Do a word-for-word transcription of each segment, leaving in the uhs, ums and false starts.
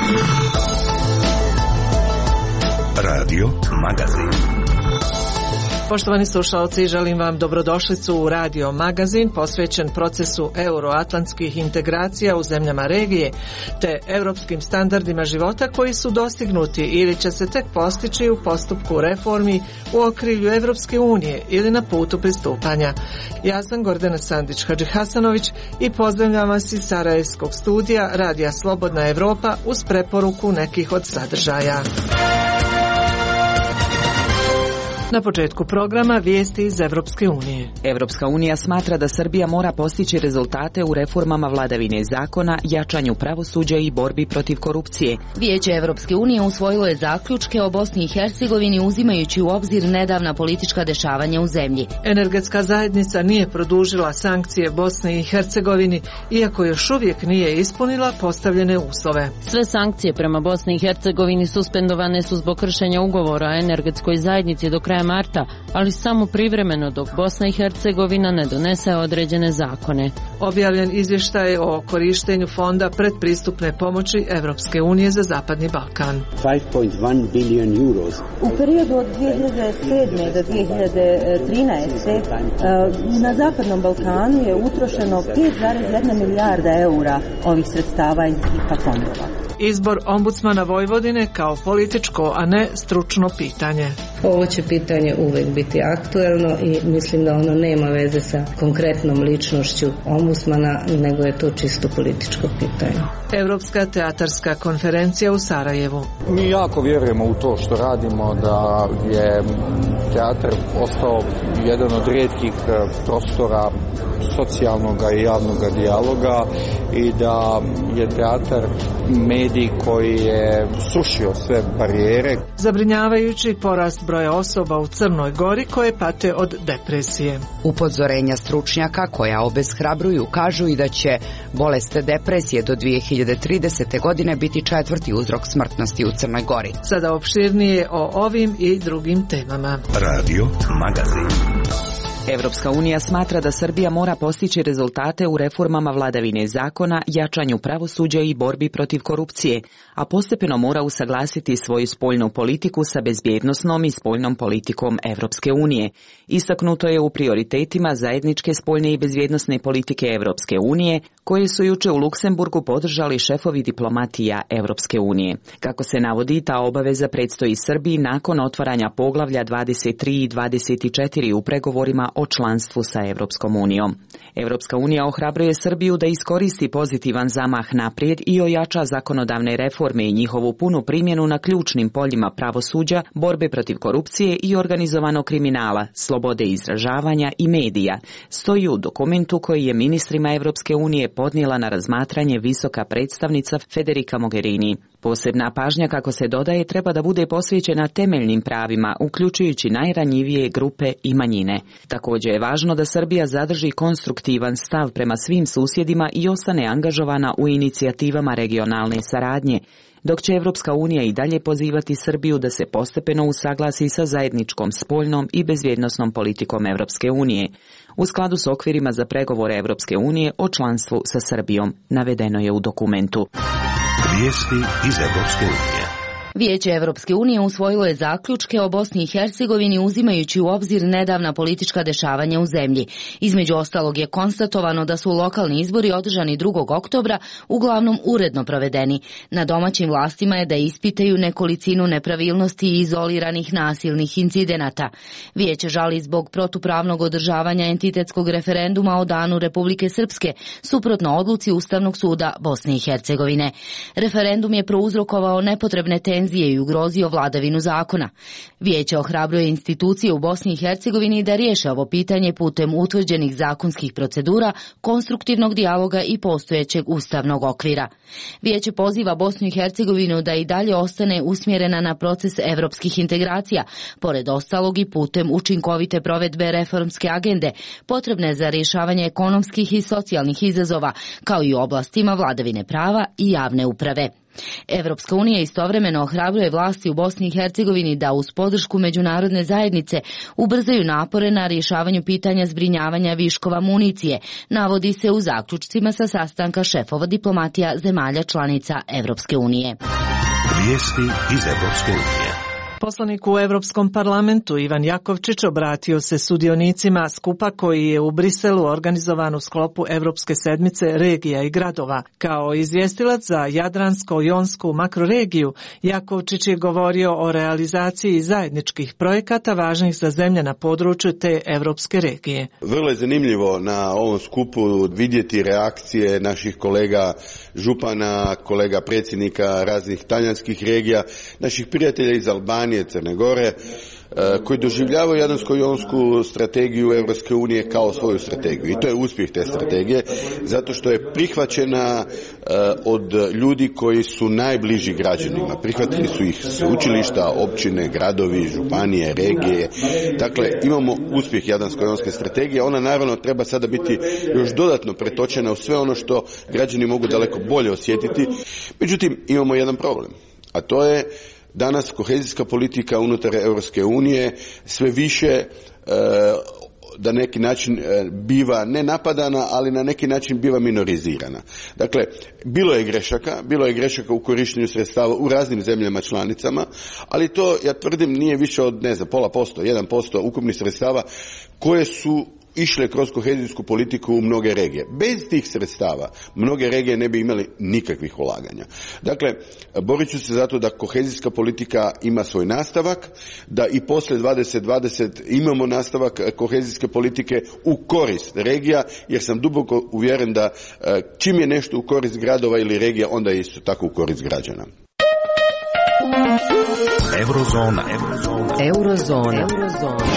Radio Magazin. Poštovani slušalci, želim vam dobrodošlicu u Radio Magazin posvećen procesu euroatlantskih integracija u zemljama regije te europskim standardima života koji su dostignuti ili će se tek postići u postupku reformi u okrilju Evropske unije ili na putu pristupanja. Ja sam Gordana Sandić-Hadžihasanović i pozdravljam vas iz Sarajevskog studija Radija Slobodna Evropa uz preporuku nekih od sadržaja. Na početku programa vijesti iz Evropske unije. Evropska unija smatra da Srbija mora postići rezultate u reformama vladavine zakona, jačanju pravosuđa i borbi protiv korupcije. Vijeće Evropske unije usvojilo je zaključke o Bosni i Hercegovini uzimajući u obzir nedavna politička dešavanja u zemlji. Energetska zajednica nije produžila sankcije Bosni i Hercegovini, iako još uvijek nije ispunila postavljene uslove. Sve sankcije prema Bosni i Hercegovini suspendovane su zbog kršenja ugovora o energetskoj zajednici do kraja marta, ali samo privremeno dok Bosna i Hercegovina ne donese određene zakone. Objavljen izvještaj o korištenju fonda predpristupne pomoći Evropske unije za Zapadni Balkan. five point one billion euros. U periodu od dvije hiljade sedme do dvije hiljade trinaeste na Zapadnom Balkanu je utrošeno pet zarez jedna milijarda eura ovih sredstava iz I P A fondova. Izbor ombudsmana Vojvodine kao političko, a ne stručno pitanje. Ovo će pitanje uvijek biti aktuelno i mislim da ono nema veze sa konkretnom ličnošću ombudsmana, nego je to čisto političko pitanje. Europska teatarska konferencija u Sarajevu. Mi jako vjerujemo u to što radimo, da je teatar ostao jedan od rijetkih prostora socijalnog i javnog dijaloga i da je teatar medij koji je srušio sve barijere. Zabrinjavajući porast broja osoba u Crnoj Gori koje pate od depresije. Upozorenja stručnjaka koja obeshrabruju kažu i da će bolest depresije do dvije hiljade tridesete. godine biti četvrti uzrok smrtnosti u Crnoj Gori. Sada opširnije o ovim i drugim temama. Radio Magazin. Evropska unija smatra da Srbija mora postići rezultate u reformama vladavine zakona, jačanju pravosuđa i borbi protiv korupcije, a postepeno mora usaglasiti svoju spoljnu politiku sa bezbjednosnom i spoljnom politikom Evropske unije. Istaknuto je u prioritetima zajedničke spoljne i bezbjednosne politike Evropske unije, koje su juče u Luksemburgu podržali šefovi diplomatija Evropske unije. Kako se navodi, ta obaveza predstoji Srbiji nakon otvaranja poglavlja dvadeset tri i dvadeset četiri u pregovorima o članstvu sa Evropskom unijom. Evropska unija ohrabruje Srbiju da iskoristi pozitivan zamah naprijed i ojača zakonodavne reforme i njihovu punu primjenu na ključnim poljima pravosuđa, borbe protiv korupcije i organizovanog kriminala, slobode izražavanja i medija, stoji u dokumentu koji je ministrima Evropske unije podnijela na razmatranje visoka predstavnica Federica Mogherini. Posebna pažnja, kako se dodaje, treba da bude posvećena temeljnim pravima, uključujući najranjivije grupe i manjine. Također je važno da Srbija zadrži konstruktivan stav prema svim susjedima i ostane angažovana u inicijativama regionalne saradnje, dok će Evropska unija i dalje pozivati Srbiju da se postepeno usaglasi sa zajedničkom spoljnom i bezbjednosnom politikom Evropske unije, u skladu s okvirima za pregovore Evropske unije o članstvu sa Srbijom, navedeno je u dokumentu. Vijesti iz Evropske unije. Vijeće Evropske unije usvojilo je zaključke o Bosni i Hercegovini uzimajući u obzir nedavna politička dešavanja u zemlji. Između ostalog je konstatovano da su lokalni izbori održani drugog oktobra uglavnom uredno provedeni. Na domaćim vlastima je da ispitaju nekolicinu nepravilnosti i izoliranih nasilnih incidenata. Vijeće žali zbog protupravnog održavanja entitetskog referenduma o danu Republike Srpske, suprotno odluci Ustavnog suda Bosne i Hercegovine. Referendum je prouzrokovao nepotrebne tenzije i ugrozio vladavinu zakona. Vijeće ohrabruje institucije u Bosni i Hercegovini da riješe ovo pitanje putem utvrđenih zakonskih procedura, konstruktivnog dijaloga i postojećeg ustavnog okvira. Vijeće poziva Bosnu i Hercegovinu da i dalje ostane usmjerena na proces evropskih integracija, pored ostalog i putem učinkovite provedbe reformske agende, potrebne za rješavanje ekonomskih i socijalnih izazova, kao i u oblastima vladavine prava i javne uprave. Evropska unija istovremeno ohrabruje vlasti u Bosni i Hercegovini da uz podršku međunarodne zajednice ubrzaju napore na rješavanju pitanja zbrinjavanja viškova municije, navodi se u zaključcima sa sastanka šefova diplomatija zemalja članica Evropske unije. Vijesti iz Evropske unije. Poslanik u Europskom parlamentu Ivan Jakovčić obratio se sudionicima skupa koji je u Briselu organizovan u sklopu Evropske sedmice regija i gradova. Kao izvjestilac za Jadransko-jonsku makroregiju, Jakovčić je govorio o realizaciji zajedničkih projekata važnih za zemlje na području te evropske regije. Vrlo je zanimljivo na ovom skupu vidjeti reakcije naših kolega župana, kolega predsjednika raznih talijanskih regija, naših prijatelja iz Albanije, Crne Gore, koji doživljavaju Jadransko-jonsku strategiju Europske unije kao svoju strategiju. I to je uspjeh te strategije, zato što je prihvaćena od ljudi koji su najbliži građanima. Prihvatili su ih sveučilišta, općine, gradovi, županije, regije. Dakle, imamo uspjeh Jadransko-jonske strategije. Ona naravno treba sada biti još dodatno pretočena u sve ono što građani mogu daleko bolje osjetiti. Međutim, imamo jedan problem, a to je danas kohezijska politika unutar Europske unije sve više e, da neki način e, biva ne napadana, ali na neki način biva minorizirana. Dakle, bilo je grešaka, bilo je grešaka u korištenju sredstava u raznim zemljama članicama, ali to, ja tvrdim, nije više od, ne znam, pola posto, jedan posto ukupnih sredstava koje su išle kroz kohezijsku politiku u mnoge regije. Bez tih sredstava mnoge regije ne bi imali nikakvih ulaganja. Dakle, borit ću se zato da kohezijska politika ima svoj nastavak, da i poslije dvadeset dvadeset imamo nastavak kohezijske politike u korist regija, jer sam duboko uvjeren da čim je nešto u korist gradova ili regija, onda je isto tako u korist građana. Eurozona. Eurozona. Eurozona. Eurozona.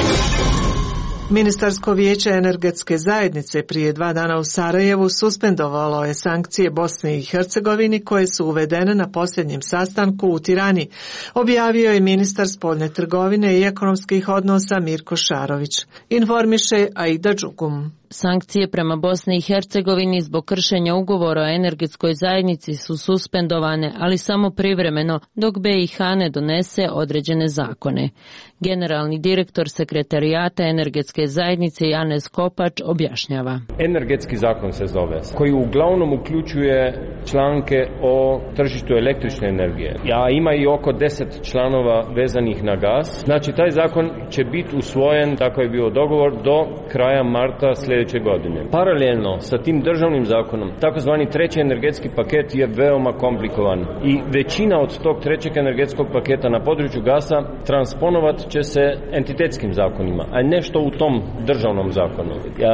Ministarsko vijeće energetske zajednice prije dva dana u Sarajevu suspendovalo je sankcije Bosni i Hercegovini koje su uvedene na posljednjem sastanku u Tirani, objavio je ministar spoljne trgovine i ekonomskih odnosa Mirko Šarović. Informiše Aida Đugum. Sankcije prema Bosni i Hercegovini zbog kršenja ugovora o energetskoj zajednici su suspendovane, ali samo privremeno, dok B i H ne donese određene zakone. Generalni direktor sekretarijata energetske zajednice Janez Kopač objašnjava. Energetski zakon se zove, koji uglavnom uključuje članke o tržištu električne energije. A ima i oko deset članova vezanih na gas. Znači, taj zakon će biti usvojen, tako je bio dogovor, do kraja marta sljedeće godine. Paralelno sa tim državnim zakonom, takozvani treći energetski paket je veoma komplikovan i većina od tog trećeg energetskog paketa na području gasa transponovat će se entitetskim zakonima, a nešto u tom državnom zakonu.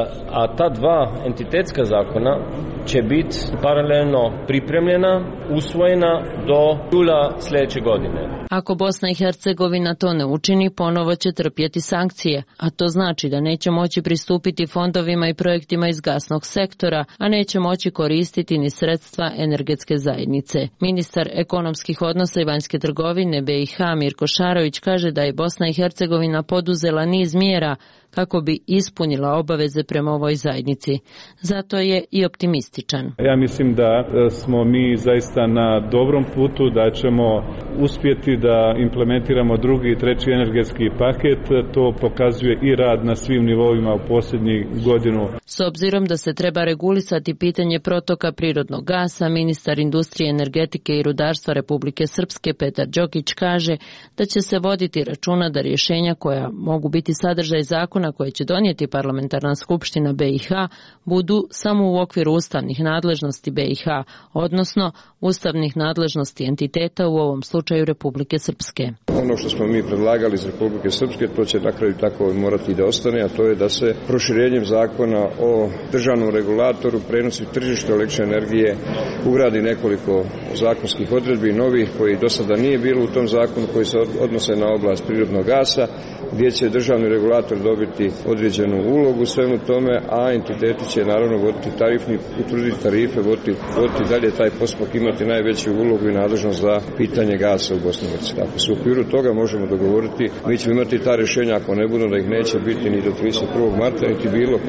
A ta dva entitetska zakona će biti paralelno pripremljena, usvojena do jula sljedeće godine. Ako Bosna i Hercegovina to ne učini, ponovo će trpjeti sankcije, a to znači da neće moći pristupiti fondovima i projektima iz gasnog sektora, a neće moći koristiti ni sredstva energetske zajednice. Ministar ekonomskih odnosa i vanjske trgovine B i H Mirko Šarović kaže da je Bosna i Hercegovina poduzela niz mjera kako bi ispunila obaveze prema ovoj zajednici. Zato je i optimističan. Ja mislim da smo mi zaista na dobrom putu, da ćemo uspjeti da implementiramo drugi i treći energetski paket. To pokazuje i rad na svim nivoima u posljednjih godinu. S obzirom da se treba regulisati pitanje protoka prirodnog gasa, ministar industrije, energetike i rudarstva Republike Srpske Petar Đokić kaže da će se voditi računa da rješenja koja mogu biti sadržaj zakona koje će donijeti parlamentarna skupština B i H budu samo u okviru ustavnih nadležnosti B i H, odnosno ustavnih nadležnosti entiteta, u ovom slučaju Republike Srpske. Ono što smo mi predlagali iz Republike Srpske, to će na kraju tako morati da ostane, a to je da se proširenjem zakona o državnom regulatoru prenosi tržištu električne energije ugradi nekoliko zakonskih odredbi novih koji do sada nije bilo u tom zakonu, koji se odnose na oblast prirodnog gasa, gdje će državni regulator dobiti određenu ulogu u svemu tome, a entiteti će naravno voditi tarifni, utvrditi tarife, voditi, voditi dalje taj postupak, imati najveću ulogu i nadležnost za pitanje gasa u Bosni i Hercegovini. Ako se u okviru toga možemo dogovoriti, mi ćemo imati ta rješenja, ako ne budu, da ih neće biti ni do trideset prvog marta, niti bilo kada.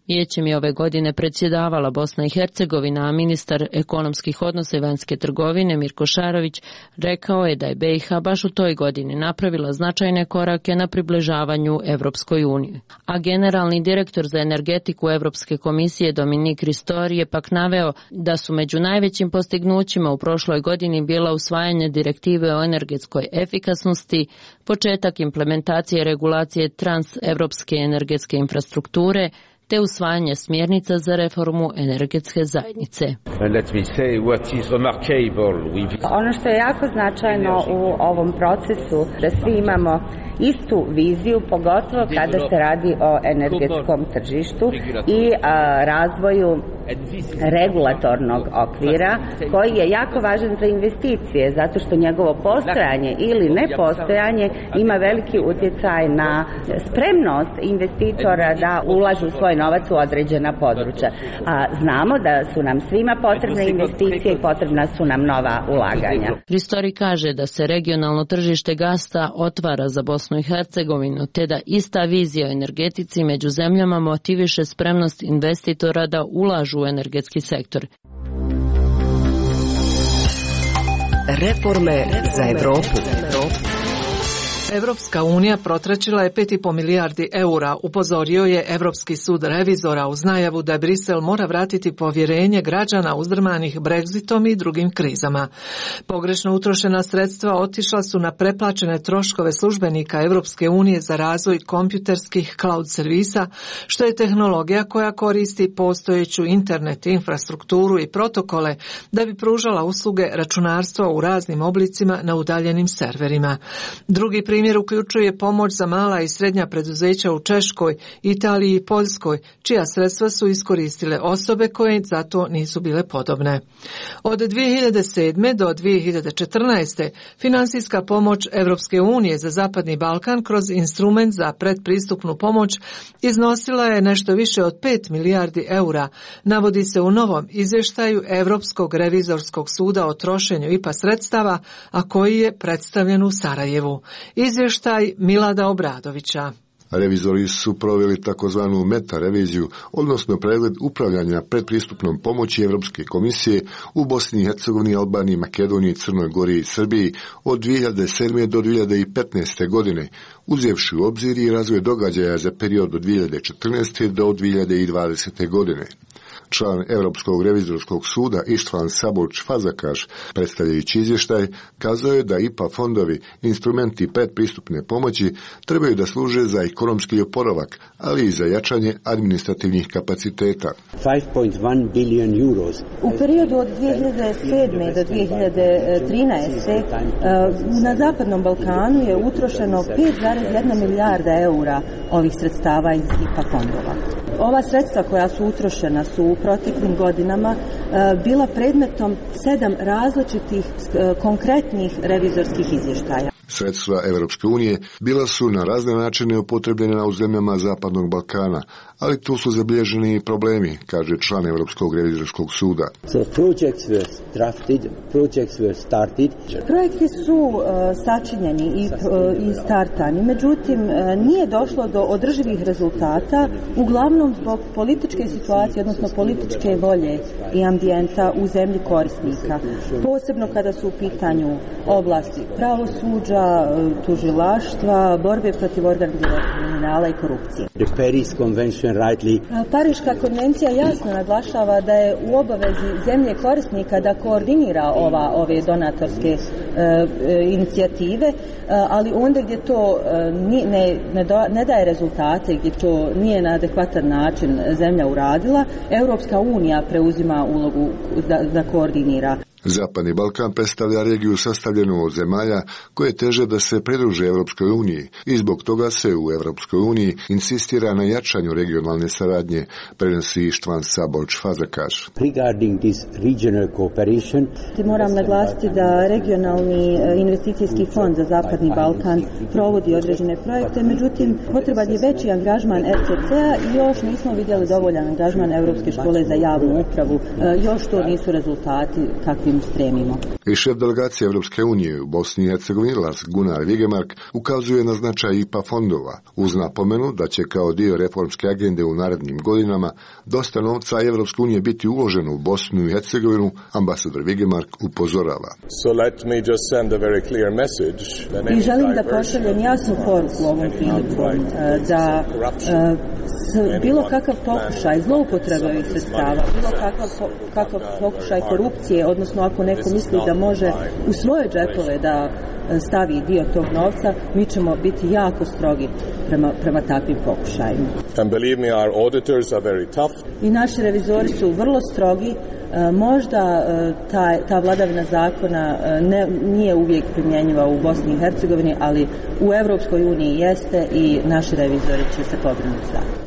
Vijećem je ove godine predsjedavala Bosna i Hercegovina, a ministar ekonomskih odnosa i vanjske trgovine Mirko Šarović rekao je da je B i H baš u toj godini napravila značajne korake na približavanju Evropskoj uniji. A generalni direktor za energetiku Evropske komisije Dominik Ristori je pak naveo da su među najvećim postignućima u prošloj godini bila usvajanje direktive o energetskoj efikasnosti, početak implementacije regulacije transevropske energetske infrastrukture, te usvajanje smjernica za reformu energetske zajednice. Ono što je jako značajno u ovom procesu da svi imamo istu viziju, pogotovo kada se radi o energetskom tržištu i a, razvoju regulatornog okvira koji je jako važan za investicije, zato što njegovo postojanje ili nepostojanje ima veliki utjecaj na spremnost investitora da ulažu svoj novac u određena područja. A znamo da su nam svima potrebne investicije i potrebna su nam nova ulaganja. Ristori kaže da se regionalno tržište gasa otvara za Bosnu i Hercegovinu, te da ista vizija o energetici među zemljama motiviše spremnost investitora da ulažu u energetski sektor. Reforme za Evropu. Evropska unija protračila je pet i po milijardi eura, upozorio je Evropski sud revizora uz najavu da Brisel mora vratiti povjerenje građana uzdrmanih Brexitom i drugim krizama. Pogrešno utrošena sredstva otišla su na preplaćene troškove službenika Evropske unije za razvoj kompjuterskih cloud servisa, što je tehnologija koja koristi postojeću internet infrastrukturu i protokole da bi pružala usluge računarstva u raznim oblicima na udaljenim serverima. Drugi primjer Primjer uključuje pomoć za mala i srednja preduzeća u Češkoj, Italiji i Poljskoj, čija sredstva su iskoristile osobe koje za to nisu bile podobne. Od dvije hiljade sedme do dvije hiljade četrnaeste finansijska pomoć Evropske unije za Zapadni Balkan kroz instrument za predpristupnu pomoć iznosila je nešto više od pet milijardi eura, navodi se u novom izvještaju Europskog revizorskog suda o trošenju I P A sredstava, a koji je predstavljen u Sarajevu. Izvještaj Milada Obradovića. Revizori su proveli takozvanu meta-reviziju, odnosno pregled upravljanja predpristupnom pomoći Evropske komisije u Bosni i Hercegovini, Albaniji, Makedoniji, Crnoj Gori i Srbiji od dvije hiljade sedme do dvije hiljade petnaeste. godine, uzevši u obzir i razvoj događaja za period od dvije hiljade četrnaeste. do dvije hiljade dvadesete. godine. Član Europskog revizorskog suda Ištvan Sabolč Fazakaš, predstavljajući izvještaj, kazao je da I P A fondovi, instrumenti predpristupne pomoći, trebaju da služe za ekonomski oporavak, ali i za jačanje administrativnih kapaciteta. five point one billion euros. U periodu od dvije hiljade sedme do dvije hiljade trinaeste. na Zapadnom Balkanu je utrošeno pet zarez jedna milijarda eura ovih sredstava iz I P A fondova. Ova sredstva koja su utrošena su u proteklim godinama bila predmetom sedam različitih konkretnih revizorskih izvještaja. Sredstva Evropske unije bila su na razne načine upotrebljena u zemljama Zapadnog Balkana, ali tu su zabilježeni i problemi, kaže član Europskog revizorskog suda. So projects were drafted, projects were started. Projekti su uh, sačinjeni i, uh, i startani, međutim uh, nije došlo do održivih rezultata, uglavnom zbog političke situacije, odnosno političke volje i ambijenta u zemlji korisnika, posebno kada su u pitanju oblasti pravosuđa, tužilaštva, borbe protiv organiziranog kriminala i korupcije. The Paris Convention rightly. Pariška konvencija jasno naglašava da je u obavezi zemlje korisnika da koordinira ova ove donatorske e, e, inicijative, e, ali onda gdje to e, ne, ne, do, ne daje rezultate, gdje to nije na adekvatan način zemlja uradila, Europska unija preuzima ulogu da, da koordinira. Zapadni Balkan predstavlja regiju sastavljenu od zemalja koje teže da se pridruže Evropskoj uniji i zbog toga se u Evropskoj uniji insistira na jačanju regionalne saradnje, prenosi Ištvan Sabolč Fazakaš. Regarding this regional cooperation, moram naglasiti da regionalni investicijski fond za Zapadni Balkan provodi određene projekte, međutim potreban je veći angažman R C C-a i još nismo vidjeli dovoljan angažman Europske škole za javnu upravu. Još to nisu rezultati kakvi čemu stremimo. I šef delegacije Evropske unije u Bosni i Hercegovini Lars Gunnar Vigemark ukazuje na značaj I P A fondova uz napomenu da će kao dio reformske agende u narednim godinama dosta novca Evropske unije biti uloženo u Bosnu i Hercegovinu, ambasador Vigemark upozorava. So let me just send a very clear message. I želim da pošaljem jasnu poruku ovom prilikom da uh, bilo kakav pokušaj zloupotrebe ovih sredstava, bilo kakav, kakav pokušaj korupcije, odnosno ako neko misli da može u svoje džepove da stavi dio tog novca, mi ćemo biti jako strogi prema, prema takvim pokušajima. And believe me, our auditors are very tough. I naši revizori su vrlo strogi. Možda ta, ta vladavina zakona ne, nije uvijek primjenjiva u Bosni i Hercegovini, ali u Evropskoj uniji jeste i naši revizori će se pobrinuti za to.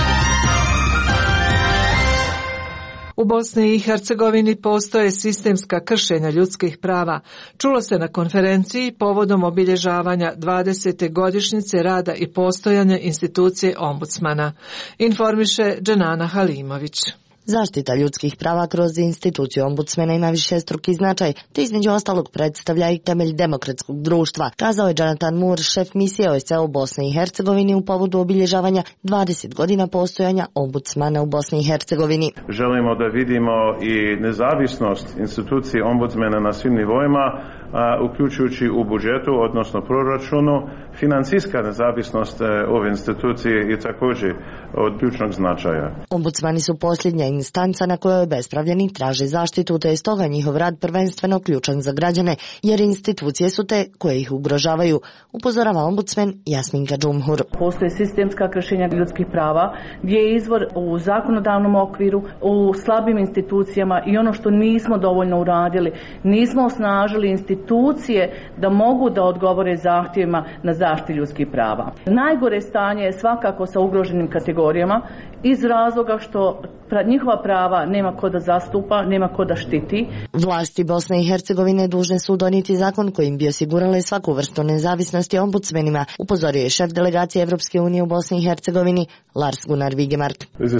U Bosni i Hercegovini postoje sistemska kršenja ljudskih prava. Čulo se na konferenciji povodom obilježavanja dvadesete godišnjice rada i postojanja institucije ombudsmana. Informiše Dženana Halimović. Zaštita ljudskih prava kroz instituciju ombudsmena ima višestruki značaj, te između ostalog predstavlja i temelj demokratskog društva, kazao je Jonathan Moore, šef misije O S C E u Bosni i Hercegovini u povodu obilježavanja dvadeset godina postojanja ombudsmana u Bosni i Hercegovini. Želimo da vidimo i nezavisnost institucije ombudsmena na svim nivoima, uključujući u budžetu, odnosno proračunu. Financijska nezavisnost ove institucije je također od ključnog značaja. Ombudsmani su posljednja instanca na kojoj obespravljeni traže zaštitu, te je stoga njihov rad prvenstveno ključan za građane, jer institucije su te koje ih ugrožavaju, upozorava ombudsman Jasminka Džumhur. Postoje sistemska kršenja ljudskih prava, gdje je izvor u zakonodavnom okviru, u slabim institucijama i ono što nismo dovoljno uradili, nismo osnažili institucije da mogu da odgovore zahtjevima na zaštitu ljudskih prava. Najgore stanje je svakako sa ugroženim kategorijama iz razloga što njihova prava nema ko da zastupa, nema ko da štiti. Vlasti Bosne i Hercegovine dužne su donijeti zakon kojim bi osigurale svaku vrstu nezavisnosti ombudsmenima, upozorio je šef delegacije Evropske unije u Bosni i Hercegovini Lars Gunnar Vigemark.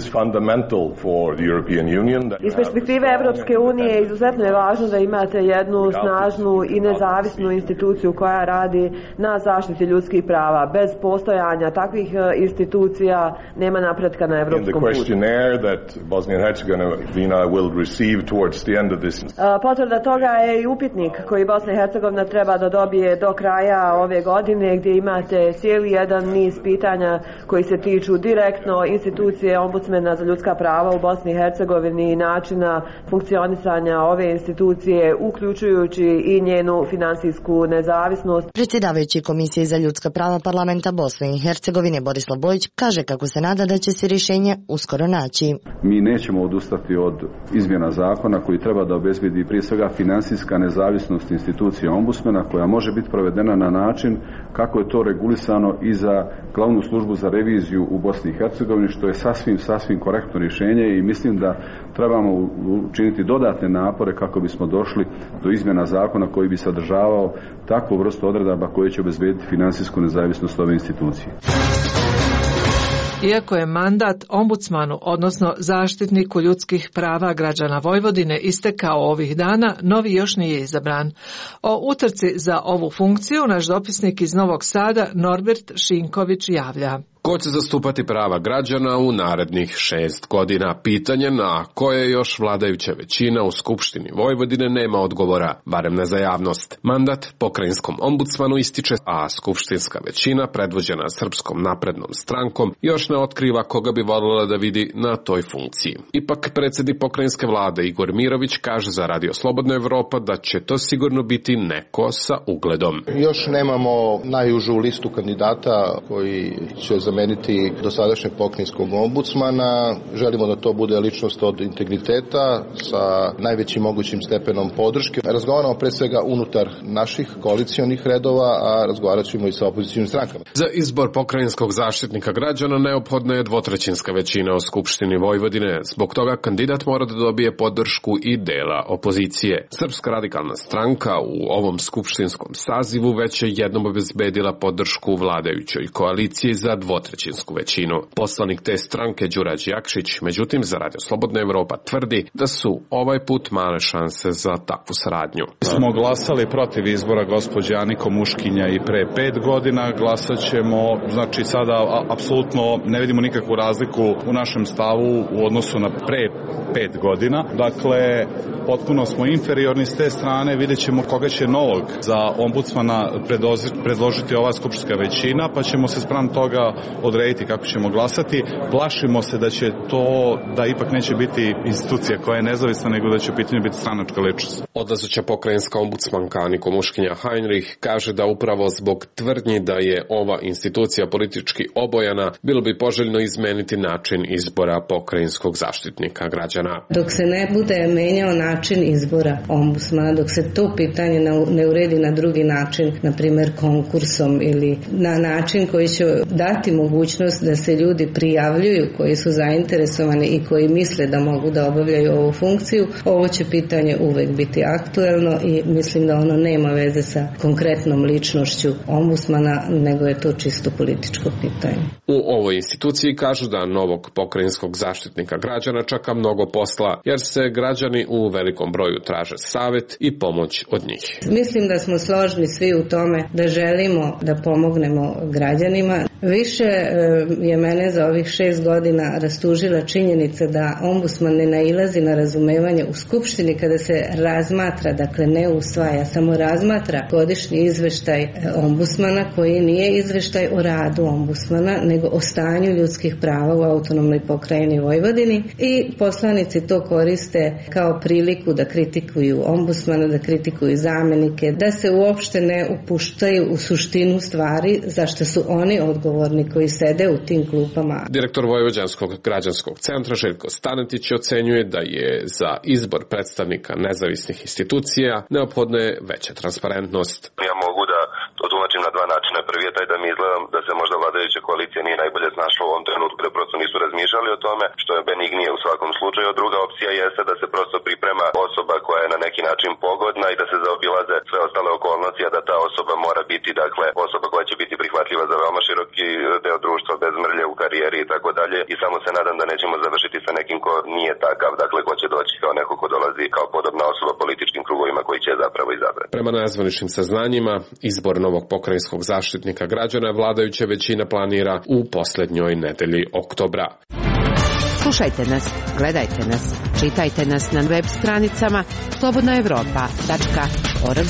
Iz perspektive Evropske unije izuzetno je važno da imate jednu snažnu i nezavisnu instituciju koja radi na zaštiti ljudskih prava. Bez postojanja takvih institucija nema napretka na evropskom putu. Bosnia and Herzegovina will receive towards the end of this. Potvrda toga je i upitnik koji Bosna i Hercegovina treba da dobije do kraja ove godine, gdje imate cijeli jedan niz pitanja koji se tiču direktno institucije ombudsmena za ljudska prava u Bosni i Hercegovini i načina funkcionisanja ove institucije, uključujući i njenu finansijsku nezavisnost. Predsjedavajući Komisije za ljudska prava Parlamenta Bosne i Hercegovine Borislav Bojić kaže kako se nada da će se rješenje uskoro naći. Mi nećemo odustati od izmjena zakona koji treba da obezbedi prije svega finansijska nezavisnost institucije ombudsmena koja može biti provedena na način kako je to regulisano i za glavnu službu za reviziju u Bosni i Hercegovini, što je sasvim, sasvim korektno rješenje i mislim da trebamo učiniti dodatne napore kako bismo došli do izmjena zakona koji bi sadržavao takvu vrstu odredaba koje će obezbediti finansijsku nezavisnost ove institucije. Iako je mandat ombudsmanu, odnosno zaštitniku ljudskih prava građana Vojvodine istekao ovih dana, novi još nije izabran. O utrci za ovu funkciju naš dopisnik iz Novog Sada Norbert Šinković javlja. Ko će zastupati prava građana u narednih šest godina? Pitanje na koje još vladajuća većina u Skupštini Vojvodine nema odgovora, barem ne za javnost. Mandat pokrajinskom ombudsmanu ističe, a skupštinska većina, predvođena Srpskom naprednom strankom, još ne otkriva koga bi voljela da vidi na toj funkciji. Ipak predsjednik pokrajinske vlade Igor Mirović kaže za Radio Slobodna Evropa da će to sigurno biti neko sa ugledom. Još nemamo najužu listu kandidata koji će zameniti dosadašnjeg pokrajinskog ombudsmana. Želimo da to bude ličnost od integriteta sa najvećim mogućim stepenom podrške. Razgovaramo pre svega unutar naših koalicionih redova, a razgovarat ćemo i sa opozicijnim strankama. Za izbor pokrajinskog zaštitnika građana neophodna je dvotrećinska većina u Skupštini Vojvodine. Zbog toga kandidat mora da dobije podršku i dela opozicije. Srpska radikalna stranka u ovom skupštinskom sazivu već je jednom obezbedila podršku vladajućoj koaliciji za dvotrećinski dvotrećinsku većinu. Poslanik te stranke Đurađ Jakšić, međutim, za Radio Slobodna Evropa tvrdi da su ovaj put male šanse za takvu saradnju. Smo glasali protiv izbora gospođe Ani Komuškinja i pre pet godina, glasat ćemo, znači sada apsolutno ne vidimo nikakvu razliku u našem stavu u odnosu na pre pet godina. Dakle, potpuno smo inferiorni s te strane, vidjet ćemo koga će novog za ombudsmana predložiti ova skupštinska većina, pa ćemo se spram toga odrediti kako ćemo glasati. Plašimo se da će to, da ipak neće biti institucija koja je nezavisna, nego da će u pitanju biti stranačka ličnost. Odlazeća pokrajinska ombudsmanka Ani Komuškinja Heinrich kaže da upravo zbog tvrdnji da je ova institucija politički obojana, bilo bi poželjno izmeniti način izbora pokrajinskog zaštitnika građana. Dok se ne bude menjao način izbora ombudsmana, dok se to pitanje ne uredi na drugi način, na primjer konkursom ili na način koji će dati mogućnost da se ljudi prijavljuju koji su zainteresovani i koji misle da mogu da obavljaju ovu funkciju, ovo će pitanje uvek biti aktuelno i mislim da ono nema veze sa konkretnom ličnošću ombudsmana, nego je to čisto političko pitanje. U ovoj instituciji kažu da novog pokrajinskog zaštitnika građana čeka mnogo posla, jer se građani u velikom broju traže savjet i pomoć od njih. Mislim da smo složni svi u tome da želimo da pomognemo građanima. Više je mene za ovih šest godina rastužila činjenica da ombudsman ne nailazi na razumevanje u Skupštini kada se razmatra, dakle ne usvaja, samo razmatra godišnji izveštaj ombudsmana koji nije izveštaj o radu ombudsmana, nego o stanju ljudskih prava u autonomnoj pokrajini Vojvodini i poslanici to koriste kao priliku da kritikuju ombudsmana, da kritikuju zamenike, da se uopšte ne upuštaju u suštinu stvari za što su oni odgovorni koji sede u tim klupama. Direktor Vojvođanskog građanskog centra Željko Stanetić ocenjuje da je za izbor predstavnika nezavisnih institucija neophodna je veća transparentnost. Ja mogu da to tumačim na dva načina. Prvi je taj da mi izgledam da se možda vladajuća koalicija nije najbolje snašla u ovom trenutku, da prosto nisu razmišljali o tome, što je benignije u svakom slučaju. Druga opcija jeste da se prosto priprema osoba koja je na neki način pogodna i da se zaobilaze sve ostale okolnosti, a da ta osoba mora biti, dakle, osoba koja će biti prihvatljiva za veoma široki deo društva, bez mrlje u karijeri i tako dalje. I samo se nadam da nećemo završiti sa nekim ko nije takav, dakle, ko će doći kao neko ko dolazi kao podobna osoba političkim krugovima koji će zapravo izabrati. Prema nezvaničnim saznanjima, izbor novog pokrajinskog zaštitnika građana vladajuća većina planira u posljednjoj nedelji oktobra. Slušajte nas, gledajte nas, čitajte nas na web stranicama slobodna evropa tačka org.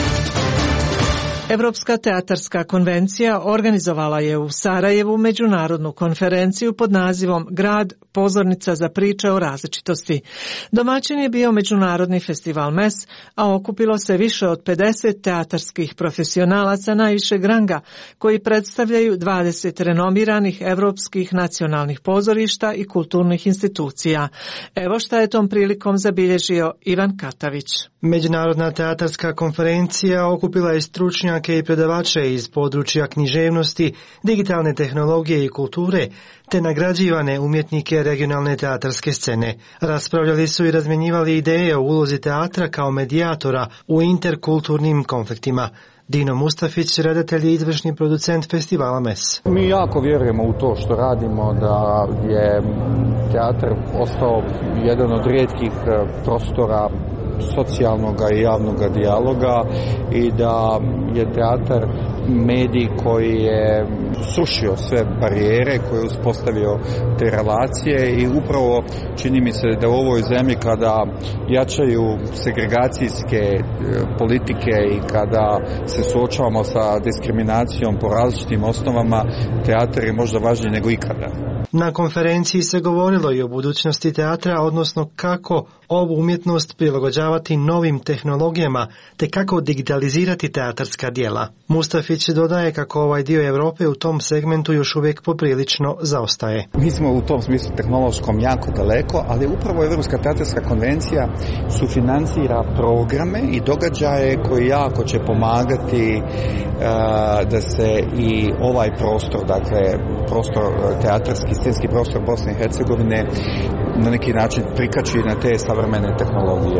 Evropska teatarska konvencija organizovala je u Sarajevu međunarodnu konferenciju pod nazivom Grad, pozornica za priče o različitosti. Domaćin je bio Međunarodni festival M E S, a okupilo se više od pedeset teatarskih profesionalaca najvišeg ranga, koji predstavljaju dvadeset renomiranih evropskih nacionalnih pozorišta i kulturnih institucija. Evo šta je tom prilikom zabilježio Ivan Katavić. Međunarodna teatarska konferencija okupila je stručnjake i predavače iz područja književnosti, digitalne tehnologije i kulture, te nagrađivane umjetnike regionalne teatarske scene. Raspravljali su i razmjenjivali ideje o ulozi teatra kao medijatora u interkulturnim konfliktima. Dino Mustafić, redatelj i izvršni producent festivala M E S. Mi jako vjerujemo u to što radimo, da je teatr ostao jedan od rijetkih prostora socijalnog i javnog dijaloga i da je teatar medij koji je srušio sve barijere, koji je uspostavio te relacije i upravo čini mi se da u ovoj zemlji kada jačaju segregacijske politike i kada se suočavamo sa diskriminacijom po različitim osnovama, teatar je možda važniji nego ikada. Na konferenciji se govorilo i o budućnosti teatra, odnosno kako ovu umjetnost prilagođavati novim tehnologijama, te kako digitalizirati teatarska djela. Mustafić dodaje kako ovaj dio Europe u tom segmentu još uvijek poprilično zaostaje. Mi smo u tom smislu tehnološkom jako daleko, ali upravo Evropska teatarska konvencija sufinancira programe i događaje koji jako će pomagati uh, da se i ovaj prostor, dakle prostor teatarski, scenski prostor Bosne i Hercegovine na neki način prikači na te savremene tehnologije.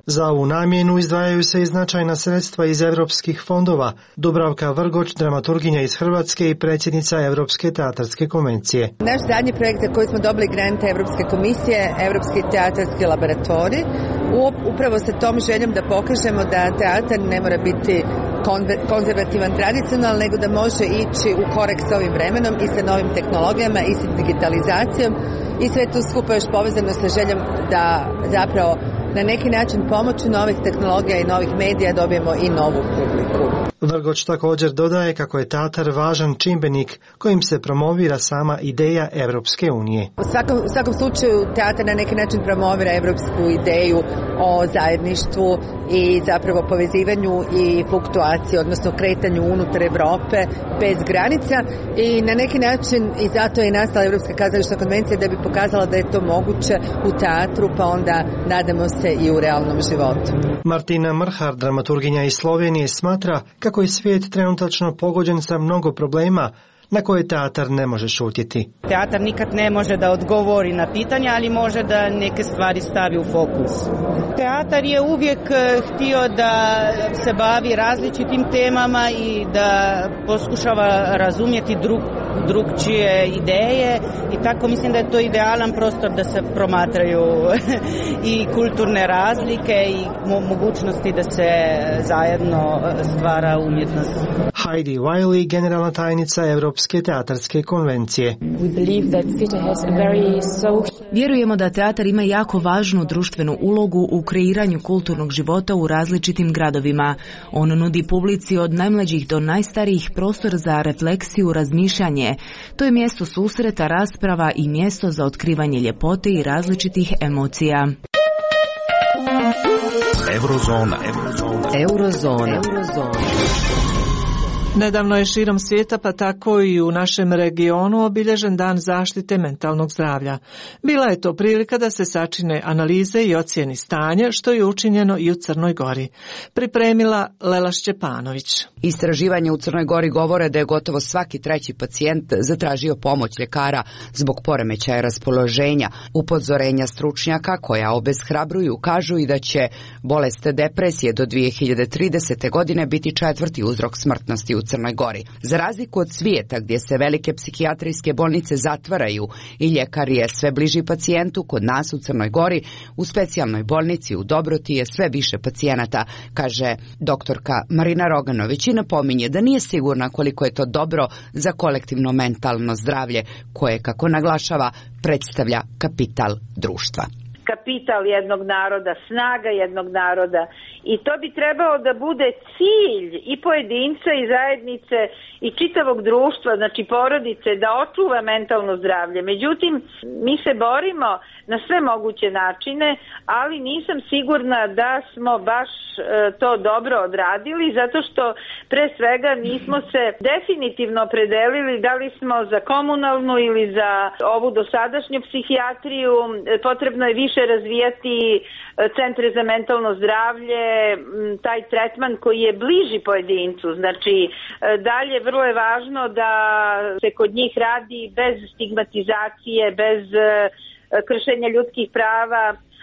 Za ovu namjenu izdvajaju se i značajna sredstva iz europskih fondova. Dubravka Vrgoč, dramaturginja iz Hrvatske i predsjednica Europske teatarske konvencije. Naš zadnji projekt za koji smo dobili grant Europske komisije, Europski teatarski laboratorij, upravo sa tom željom da pokažemo da teatar ne mora biti konzervativan, tradicionalan, nego da može ići u korak s ovim vremenom i sa novim tehnologijama i sa digitalizacijom i sve to skupa još povezano sa željom da zapravo na neki način pomoću novih tehnologija i novih medija dobijemo i novu publiku. Vrgoč također dodaje kako je teatar važan čimbenik kojim se promovira sama ideja Evropske unije. U svakom, u svakom slučaju teatar na neki način promovira evropsku ideju o zajedništvu i zapravo povezivanju i fluktuaciji, odnosno kretanju unutar Evrope bez granica i na neki način i zato je nastala Evropska kazališna konvencija da bi pokazala da je to moguće u teatru, pa onda nadamo se i u realnom životu. Martina Mrhar, dramaturginja iz Slovenije, smatra kako je svijet trenutačno pogođen sa mnogo problema na koje teatar ne može šutjeti. Teatar nikad ne može da odgovori na pitanja, ali može da neke stvari stavi u fokus. Teatar je uvijek htio da se bavi različitim temama i da poskušava razumjeti drug, drugčije ideje i tako mislim da je to idealan prostor da se promatraju i kulturne razlike i mogućnosti da se zajedno stvara umjetnost. Heidi Wiley, generalna tajnica Europske teatarske konvencije. Vjerujemo da teatar ima jako važnu društvenu ulogu u kreiranju kulturnog života u različitim gradovima. On nudi publici od najmlađih do najstarijih prostor za refleksiju, razmišljanje. To je mjesto susreta, rasprava i mjesto za otkrivanje ljepote i različitih emocija. Eurozona. Eurozona. Eurozona. Eurozona. Nedavno je širom svijeta, pa tako i u našem regionu, obilježen dan zaštite mentalnog zdravlja. Bila je to prilika da se sačine analize i ocijeni stanje, što je učinjeno i u Crnoj Gori. Pripremila Lela Šćepanović. Istraživanje u Crnoj Gori govore da je gotovo svaki treći pacijent zatražio pomoć ljekara zbog poremećaja raspoloženja. Upozorenja stručnjaka koja obeshrabruju kažu i da će bolest depresije do dvije hiljade tridesete. godine biti četvrti uzrok smrtnosti u Crnoj Gori. Za razliku od svijeta gdje se velike psihijatrijske bolnice zatvaraju i ljekar je sve bliži pacijentu, kod nas u Crnoj Gori u specijalnoj bolnici u Dobroti je sve više pacijenata, kaže doktorka Marina Roganović i napominje da nije sigurna koliko je to dobro za kolektivno mentalno zdravlje koje, kako naglašava, predstavlja kapital društva. Kapital jednog naroda, snaga jednog naroda i to bi trebalo da bude cilj i pojedinca i zajednice i čitavog društva, znači porodice, da očuva mentalno zdravlje. Međutim, mi se borimo na sve moguće načine, ali nisam sigurna da smo baš e, to dobro odradili, zato što pre svega nismo se definitivno opredelili da li smo za komunalnu ili za ovu dosadašnju psihijatriju. Potrebno je više razvijati centre za mentalno zdravlje, taj tretman koji je bliži pojedincu. Znači, dalje vrlo je važno da se kod njih radi bez stigmatizacije, bez kršenja ljudskih prava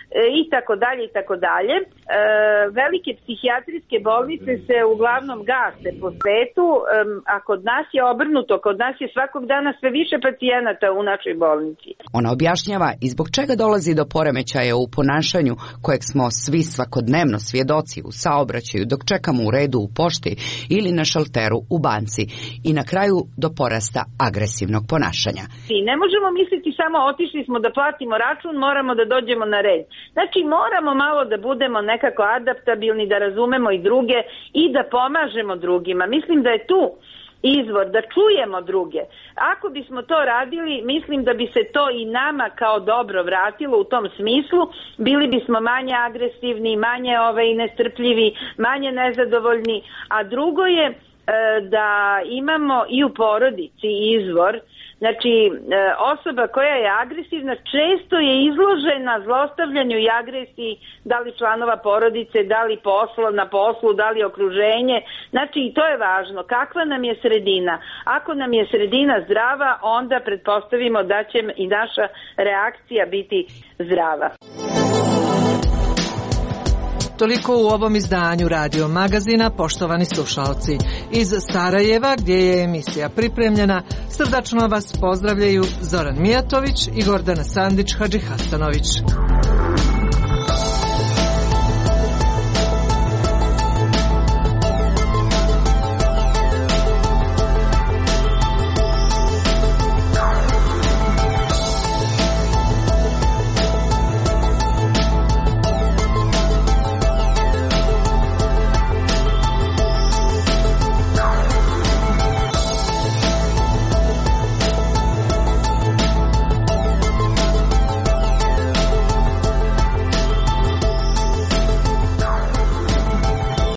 i tako dalje i tako dalje. E, velike psihijatrijske bolnice se uglavnom gase po svetu, e, a kod nas je obrnuto, kod nas je svakog dana sve više pacijenata u našoj bolnici. Ona objašnjava i zbog čega dolazi do poremećaja u ponašanju kojeg smo svi svakodnevno svjedoci u saobraćaju dok čekamo u redu u pošti ili na šalteru u banci i na kraju do porasta agresivnog ponašanja. I ne možemo misliti samo otišli smo da platimo račun, moramo da dođemo na red. Znači moramo malo da budemo nekako adaptabilni, da razumemo i druge i da pomažemo drugima. Mislim da je tu izvor, da čujemo druge. Ako bismo to radili, mislim da bi se to i nama kao dobro vratilo u tom smislu. Bili bismo manje agresivni, manje ovaj, nestrpljivi, manje nezadovoljni. A drugo je e, da imamo i u porodici izvor. Znači, osoba koja je agresivna često je izložena zlostavljanju i agresiji, da li članova porodice, da li posla, na poslu, da li okruženje. Znači, i to je važno. Kakva nam je sredina? Ako nam je sredina zdrava, onda pretpostavimo da će i naša reakcija biti zdrava. toliko u ovom izdanju Radio Magazina, poštovani slušalci. Iz Sarajeva, gdje je emisija pripremljena, srdačno vas pozdravljaju Zoran Mijatović i Gordana Sandić Hadžihasanović.